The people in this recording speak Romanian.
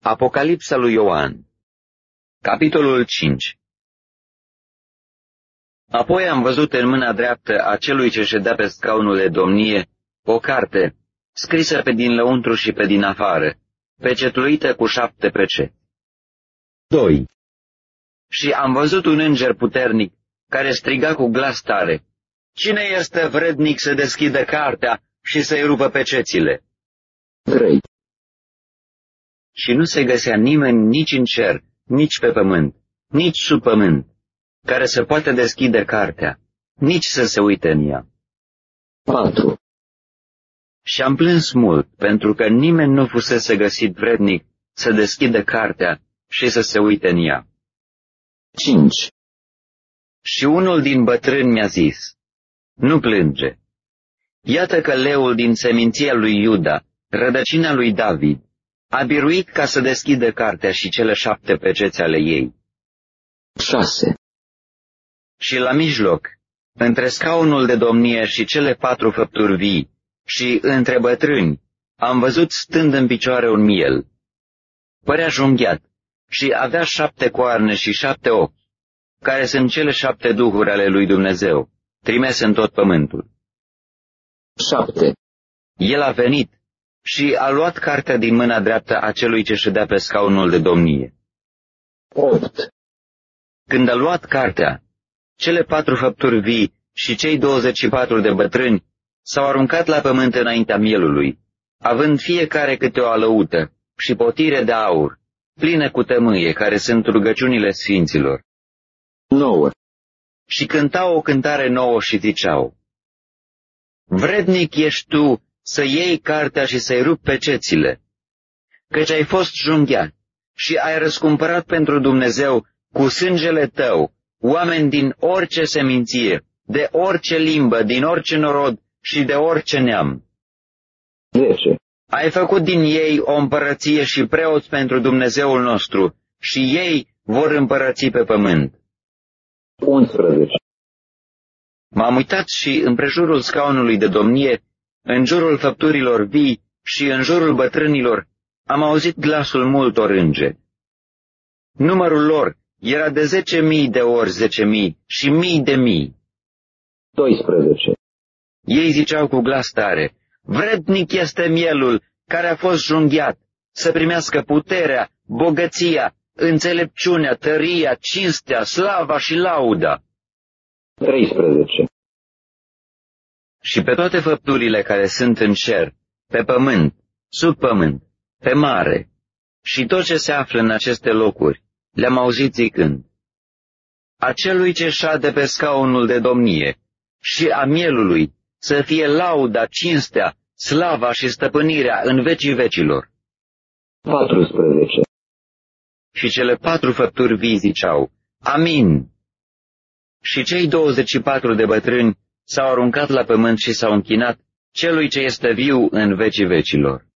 Apocalipsa lui Ioan, capitolul 5. Apoi am văzut în mâna dreaptă a celui ce ședea pe scaunul de domnie o carte, scrisă pe din lăuntru și pe din afară, pecetluită cu 7 peceți. 2. Și am văzut un înger puternic, care striga cu glas tare: Cine este vrednic să deschidă cartea și să-i rupă pecețile? 3. Și nu se găsea nimeni nici în cer, nici pe pământ, nici sub pământ, care să poată deschide cartea, nici să se uite în ea. 4. Și am plâns mult, pentru că nimeni nu fusese găsit vrednic să deschidă cartea și să se uite în ea. 5. Și unul din bătrâni mi-a zis: Nu plânge. Iată că leul din seminția lui Iuda, rădăcina lui David, a biruit ca să deschidă cartea și cele 7 peceți ale ei. 6. Și la mijloc, între scaunul de domnie și cele 4 făpturi vii, și între bătrâni, am văzut stând în picioare un miel. Părea junghiat și avea 7 coarne și 7 ochi, care sunt cele 7 duhuri ale lui Dumnezeu, trimise în tot pământul. 7. El a venit și a luat cartea din mâna dreaptă a celui ce ședea pe scaunul de domnie. 8. Când a luat cartea, cele 4 făpturi vii și cei 24 de bătrâni s-au aruncat la pământ înaintea mielului, având fiecare câte o alăută și potire de aur, plină cu tămâie, care sunt rugăciunile sfinților. 9. Și cântau o cântare nouă și ziceau: Vrednic ești tu să iei cartea și să-i rupi pecețile, căci ai fost junghiat și ai răscumpărat pentru Dumnezeu cu sângele tău oameni din orice seminție, de orice limbă, din orice norod și de orice neam. 10. Ai făcut din ei o împărăție și preoți pentru Dumnezeul nostru și ei vor împărăți pe pământ. 11. M-am uitat și împrejurul scaunului de domnie, în jurul făpturilor vii și în jurul bătrânilor, am auzit glasul multor îngeri. Numărul lor era de 10.000 de ori 10.000 și mii de mii. 12. Ei ziceau cu glas tare: Vrednic este mielul care a fost junghiat să primească puterea, bogăția, înțelepciunea, tăria, cinstea, slava și lauda. 13. Și pe toate făpturile care sunt în cer, pe pământ, sub pământ, pe mare, și tot ce se află în aceste locuri, le-am auzit zicând: Acelui ce șade pe scaunul de domnie și a mielului să fie lauda, cinstea, slava și stăpânirea în vecii vecilor. 14. Și cele 4 făpturi vii ziceau: Amin. Și cei 24 de bătrâni s-au aruncat la pământ și s-au închinat celui ce este viu în vecii vecilor.